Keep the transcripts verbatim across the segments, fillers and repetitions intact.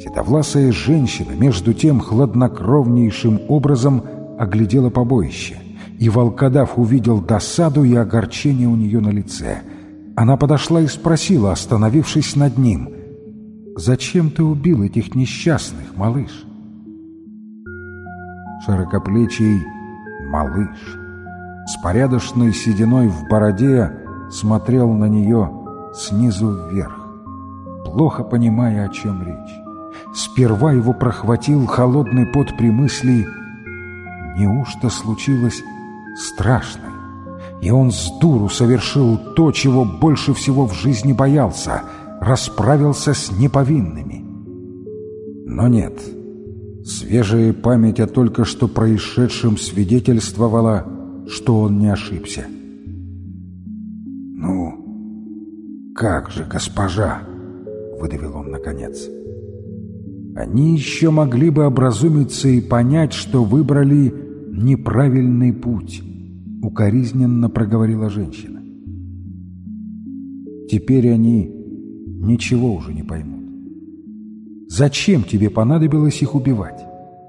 Седовласая женщина между тем хладнокровнейшим образом оглядела побоище, и волкодав увидел досаду и огорчение у нее на лице. Она подошла и спросила, остановившись над ним: «Зачем ты убил этих несчастных, малыш?» Широкоплечий малыш с порядочной сединой в бороде смотрел на нее снизу вверх, плохо понимая, о чем речь. Сперва его прохватил холодный пот при мысли: неужто случилось страшное? И он с дуру совершил то, чего больше всего в жизни боялся — расправился с неповинными. Но нет, свежая память о только что происшедшем свидетельствовала, что он не ошибся. «Ну, как же, госпожа!» — выдавил он наконец. «Они еще могли бы образумиться и понять, что выбрали неправильный путь», — укоризненно проговорила женщина. «Теперь они ничего уже не поймут. Зачем тебе понадобилось их убивать?»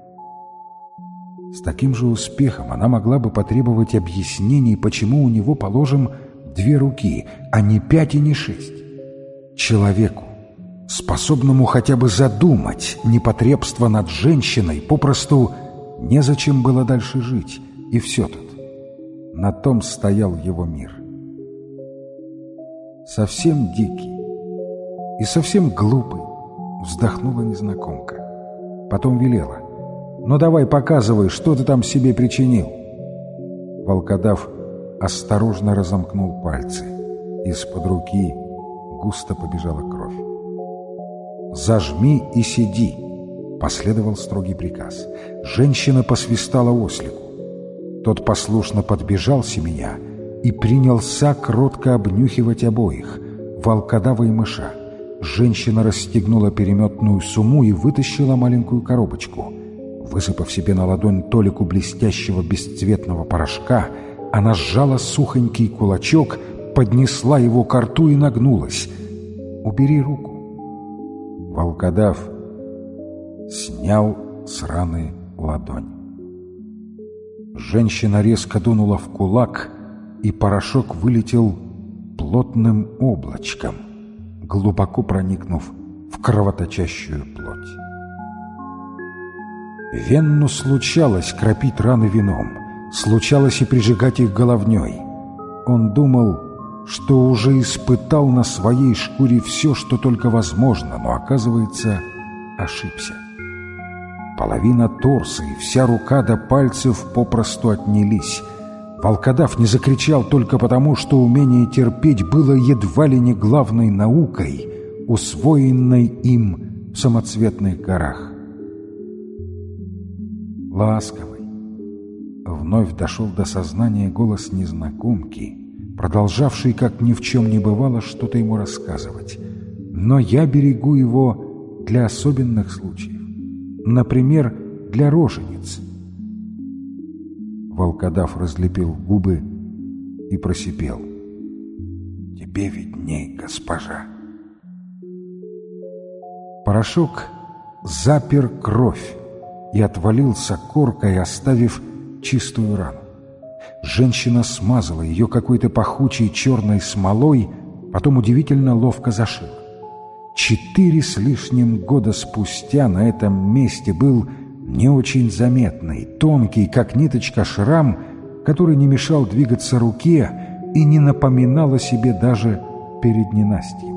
С таким же успехом она могла бы потребовать объяснений, почему у него, положим, две руки, а не пять и не шесть. Человеку, способному хотя бы задумать непотребство над женщиной, попросту незачем было дальше жить, и все тут. На том стоял его мир. «Совсем дикий и совсем глупый», — вздохнула незнакомка. Потом велела: «Ну давай показывай, что ты там себе причинил». Волкодав осторожно разомкнул пальцы. Из-под руки густо побежала кровь. «Зажми и сиди», — последовал строгий приказ. Женщина посвистала ослику. Тот послушно подбежал семеня и принялся кротко обнюхивать обоих, волкодава и мыша. Женщина расстегнула переметную сумму и вытащила маленькую коробочку. Высыпав себе на ладонь толику блестящего бесцветного порошка, она сжала сухонький кулачок, поднесла его ко рту и нагнулась. «Убери руку». Волкодав снял с раны ладонь. Женщина резко дунула в кулак, и порошок вылетел плотным облачком, глубоко проникнув в кровоточащую плоть. Венну случалось кропить раны вином, случалось и прижигать их головней. Он думал, что уже испытал на своей шкуре все, что только возможно, но, оказывается, ошибся. Половина торса и вся рука до пальцев попросту отнялись. Волкодав не закричал только потому, что умение терпеть было едва ли не главной наукой, усвоенной им в самоцветных горах. Ласковый, вновь дошел до сознания голос незнакомки, продолжавший, как ни в чем не бывало, что-то ему рассказывать. Но я берегу его для особенных случаев. Например, для рожениц. Волкодав разлепил губы и просипел: «Тебе видней, госпожа». Порошок запер кровь и отвалился коркой, оставив чистую рану. Женщина смазала ее какой-то пахучей черной смолой, потом удивительно ловко зашила. Четыре с лишним года спустя на этом месте был не очень заметный, тонкий, как ниточка, шрам, который не мешал двигаться руке и не напоминал о себе даже перед ненастьем.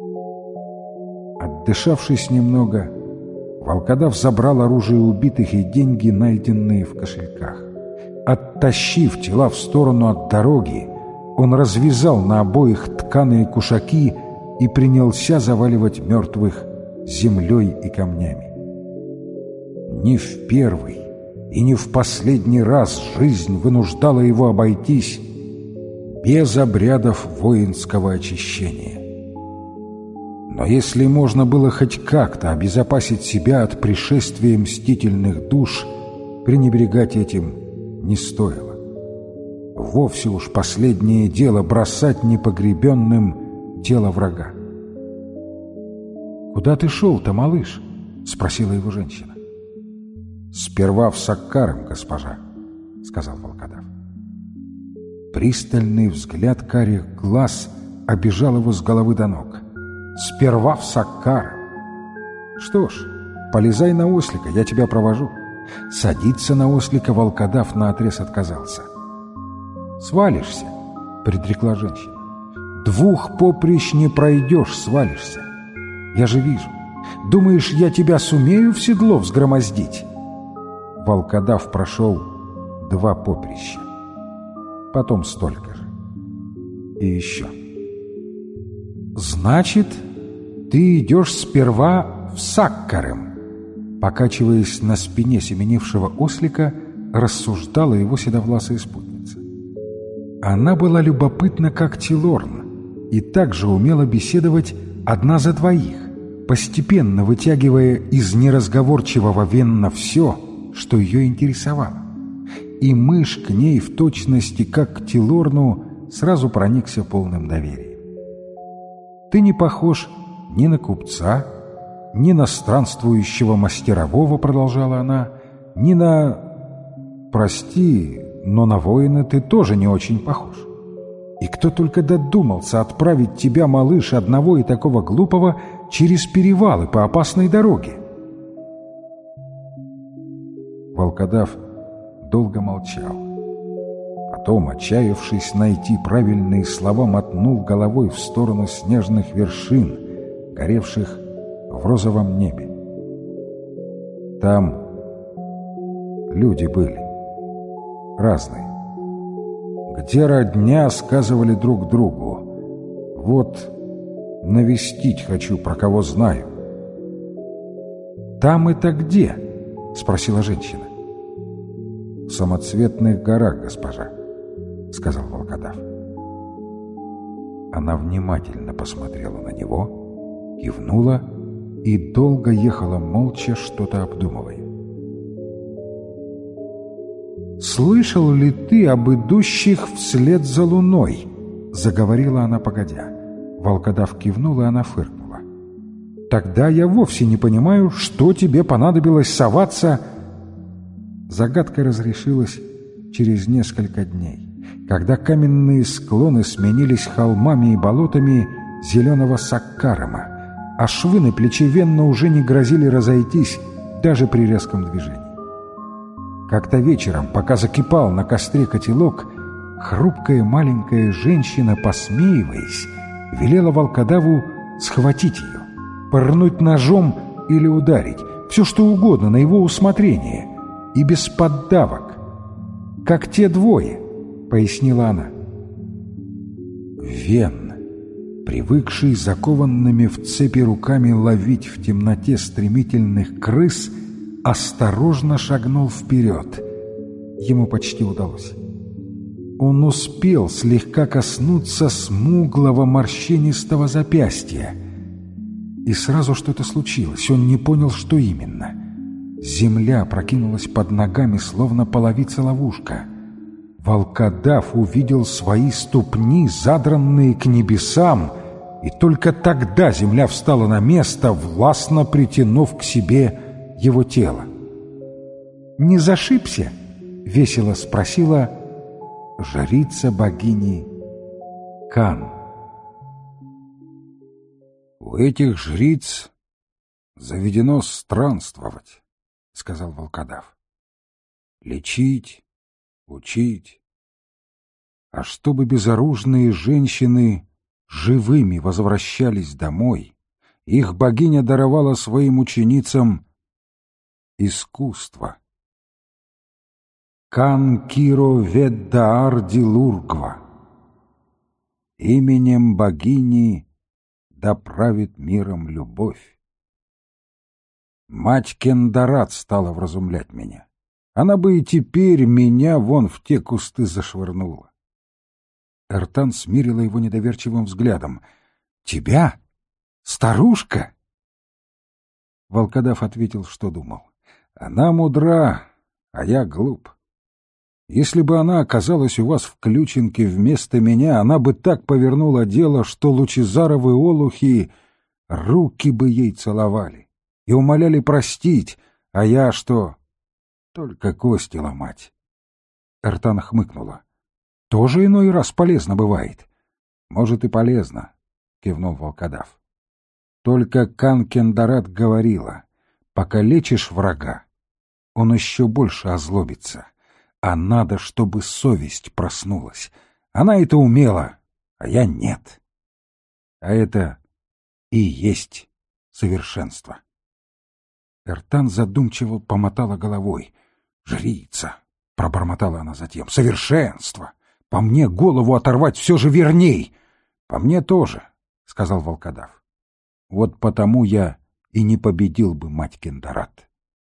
Отдышавшись немного, волкодав забрал оружие убитых и деньги, найденные в кошельках. Оттащив тела в сторону от дороги, он развязал на обоих тканые кушаки и принялся заваливать мертвых землей и камнями. Не в первый и не в последний раз жизнь вынуждала его обойтись без обрядов воинского очищения. Но если можно было хоть как-то обезопасить себя от пришествия мстительных душ, пренебрегать этим не стоило. Вовсе уж последнее дело бросать непогребенным тело врага. «Куда ты шел-то, малыш?» — — спросила его женщина. «Сперва в Саккарым, госпожа», — сказал волкодав. Пристальный взгляд карих глаз обежал его с головы до ног. «Сперва в Саккарым. Что ж, полезай на ослика, я тебя провожу». Садиться на ослика волкодав наотрез отказался. «Свалишься», — предрекла женщина. «Двух поприщ не пройдешь, свалишься. Я же вижу. Думаешь, я тебя сумею в седло взгромоздить?» Волкодав прошел два поприща. Потом столько же. И еще. «Значит, ты идешь сперва в Саккарым», — покачиваясь на спине семенившего ослика, рассуждала его седовласая спутница. Она была любопытна, как Тилорн, и также умела беседовать одна за двоих, постепенно вытягивая из неразговорчивого Венна все, что ее интересовало. И мышь к ней в точности, как к Тилорну, сразу проникся полным доверием. «Ты не похож ни на купца, ни на странствующего мастерового», — продолжала она, — «ни на... Прости, но на воина ты тоже не очень похож. И кто только додумался отправить тебя, малыш, одного и такого глупого, через перевалы по опасной дороге?» Волкодав долго молчал. Потом, отчаявшись найти правильные слова, мотнул головой в сторону снежных вершин, горевших в розовом небе. Там люди были разные. Где родня, сказывали друг другу. Вот навестить хочу, про кого знаю. «Там это где?» — спросила женщина. «В самоцветных горах, госпожа», — сказал волкодав. Она внимательно посмотрела на него, кивнула и долго ехала молча, что-то обдумывая. «Слышал ли ты об идущих вслед за луной?» — заговорила она погодя. Волкодав кивнул, и она фыркнула. «Тогда я вовсе не понимаю, что тебе понадобилось соваться...» Загадка разрешилась через несколько дней, когда каменные склоны сменились холмами и болотами зеленого Саккарыма, а швы на плече Венна уже не грозили разойтись даже при резком движении. Как-то вечером, пока закипал на костре котелок, хрупкая маленькая женщина, посмеиваясь, велела волкодаву схватить ее, пырнуть ножом или ударить, все что угодно на его усмотрение, и без поддавок, как те двое, — пояснила она. Вен, привыкший закованными в цепи руками ловить в темноте стремительных крыс, осторожно шагнул вперед. Ему почти удалось. Он успел слегка коснуться смуглого морщинистого запястья. И сразу что-то случилось. Он не понял, что именно. Земля прокинулась под ногами, словно половица-ловушка. Волкодав увидел свои ступни, задранные к небесам, и только тогда земля встала на место, властно притянув к себе его тело. «Не зашибся?» — весело спросила жрица богини Кан. «У этих жриц заведено странствовать», — сказал волкодав. «Лечить, учить. А чтобы безоружные женщины живыми возвращались домой, их богиня даровала своим ученицам искусство. Кан Киро Веддаар Дилургва. Именем богини да правит миром любовь. Мать Кендарат стала вразумлять меня. Она бы и теперь меня вон в те кусты зашвырнула». Эртан смирила его недоверчивым взглядом. «Тебя? Старушка?» Волкодав ответил, что думал. «Она мудра, а я глуп. Если бы она оказалась у вас в Ключинке вместо меня, она бы так повернула дело, что лучезаровы олухи руки бы ей целовали. и умоляли простить, а я что? Только кости ломать. Эртан хмыкнула. Тоже иной раз полезно бывает. Может и полезно, кивнул волкодав. Только Канкендарат говорила, пока лечишь врага, он еще больше озлобится. А надо, чтобы совесть проснулась. Она это умела, а я нет. А это и есть совершенство. Эртан задумчиво помотала головой. «Жрица!» — пробормотала она затем. «Совершенство! По мне голову оторвать все же верней!» «По мне тоже», — сказал волкодав. «Вот потому я и не победил бы мать Кендарат».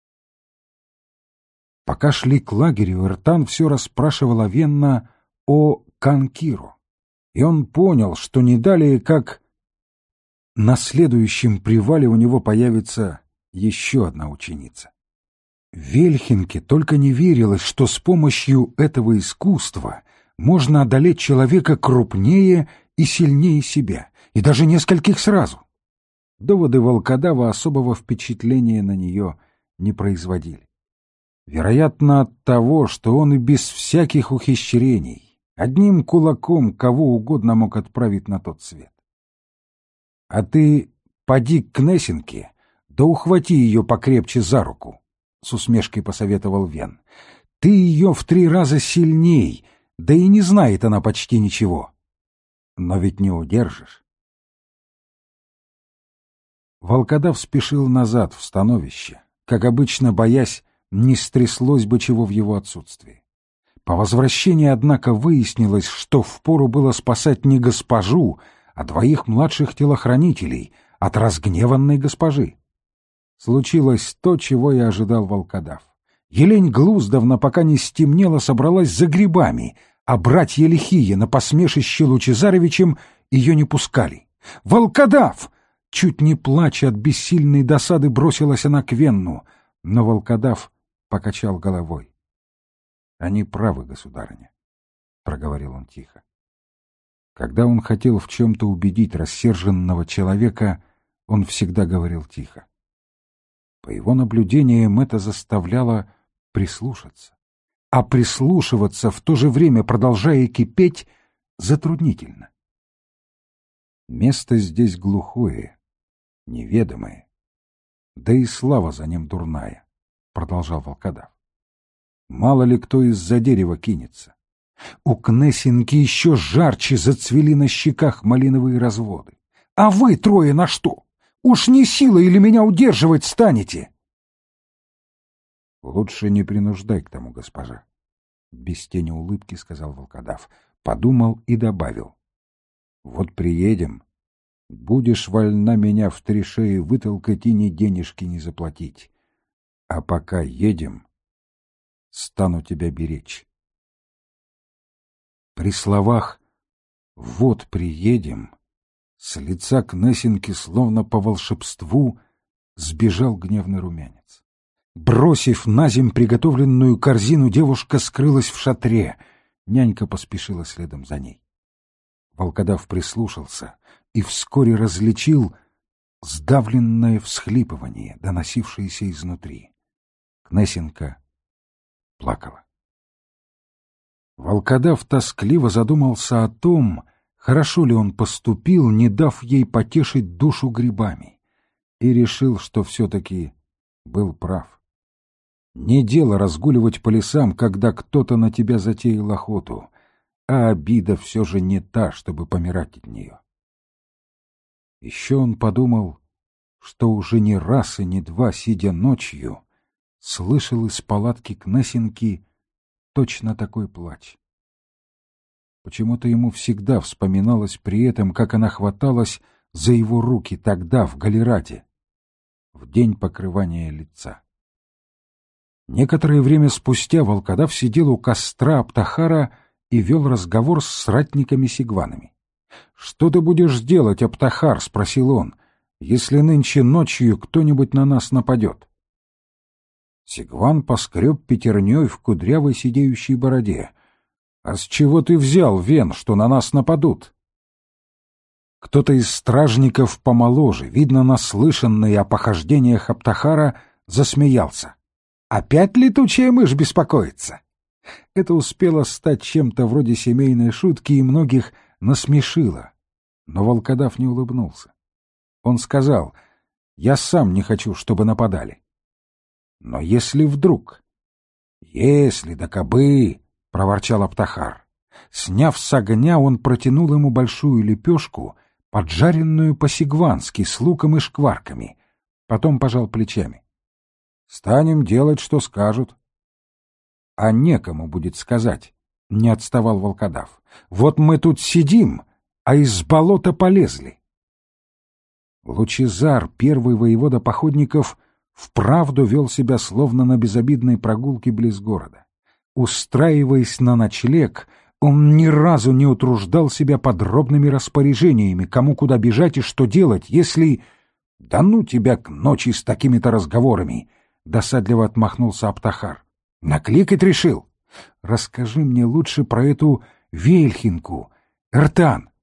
Пока шли к лагерю, Эртан все расспрашивал о Венна о Канкиру, и он понял, что не далее, как на следующем привале у него появится еще одна ученица. Вельхинке только не верилось, что с помощью этого искусства можно одолеть человека крупнее и сильнее себя, и даже нескольких сразу. Доводы волкодава особого впечатления на нее не производили. Вероятно, от того, что он и без всяких ухищрений, одним кулаком кого угодно мог отправить на тот свет. — А ты поди к Кнесинке, да ухвати ее покрепче за руку, — с усмешкой посоветовал Вен. — Ты ее в три раза сильней, да и не знает она почти ничего. Но ведь не удержишь. Волкодав спешил назад в становище, как обычно боясь, не стряслось бы чего в его отсутствии. По возвращении, однако, выяснилось, что впору было спасать не госпожу, а двоих младших телохранителей от разгневанной госпожи. Случилось то, чего и ожидал волкодав. Елень Глуздовна, пока не стемнело, собралась за грибами, а братья лихие на посмешище Лучезаровичем ее не пускали. «Волкодав!» Чуть не плача от бессильной досады бросилась она к Венну, но волкодав покачал головой. — Они правы, государыня, — проговорил он тихо. Когда он хотел в чем-то убедить рассерженного человека, он всегда говорил тихо. По его наблюдениям это заставляло прислушаться. А прислушиваться, в то же время продолжая кипеть, затруднительно. Место здесь глухое, неведомое, да и слава за ним дурная, — продолжал волкодав. Мало ли кто из-за дерева кинется. У Кнесинки еще жарче зацвели на щеках малиновые разводы. А вы трое на что? Уж не сила или меня удерживать станете? Лучше не принуждай к тому, госпожа. Без тени улыбки сказал волкодав. Подумал и добавил. Вот приедем, будешь вольна меня в три шеи вытолкать и ни денежки не заплатить. А пока едем, стану тебя беречь. При словах «вот приедем» с лица Кнесинки словно по волшебству сбежал гневный румянец. Бросив на земь приготовленную корзину, девушка скрылась в шатре. Нянька поспешила следом за ней. Волкодав прислушался и вскоре различил сдавленное всхлипывание, доносившееся изнутри. Кнесинка плакала. Волкодав тоскливо задумался о том, хорошо ли он поступил, не дав ей потешить душу грибами, и решил, что все-таки был прав. Не дело разгуливать по лесам, когда кто-то на тебя затеял охоту, а обида все же не та, чтобы помирать от нее. Еще он подумал, что уже не раз и не два, сидя ночью, слышал из палатки Кнесинки точно такой плач. Почему-то ему всегда вспоминалось при этом, как она хваталась за его руки тогда, в Галераде, в день покрывания лица. Некоторое время спустя волкодав сидел у костра Аптахара и вел разговор с ратниками-сигванами. — Что ты будешь делать, Аптахар? — спросил он, — если нынче ночью кто-нибудь на нас нападет. Сигван поскреб пятерней в кудрявой сидеющей бороде. — А с чего ты взял, Вен, что на нас нападут? Кто-то из стражников помоложе, видно наслышанный о похождениях Аптахара, засмеялся. «Опять летучая мышь беспокоится?» Это успело стать чем-то вроде семейной шутки и многих насмешило. Но волкодав не улыбнулся. Он сказал: «Я сам не хочу, чтобы нападали». «Но если вдруг...» «Если да кабы...» — проворчал Аптахар. Сняв с огня, он протянул ему большую лепешку, поджаренную по-сигвански, с луком и шкварками. Потом пожал плечами. «Станем делать, что скажут». «А некому будет сказать», — не отставал волкодав. «Вот мы тут сидим, а из болота полезли». Лучезар, первый воевода походников, вправду вел себя словно на безобидной прогулке близ города. Устраиваясь на ночлег, он ни разу не утруждал себя подробными распоряжениями, кому куда бежать и что делать, если... «Да ну тебя к ночи с такими-то разговорами!» — досадливо отмахнулся Аптахар. «Накликать решил? Расскажи мне лучше про эту Вельхинку, Эртан».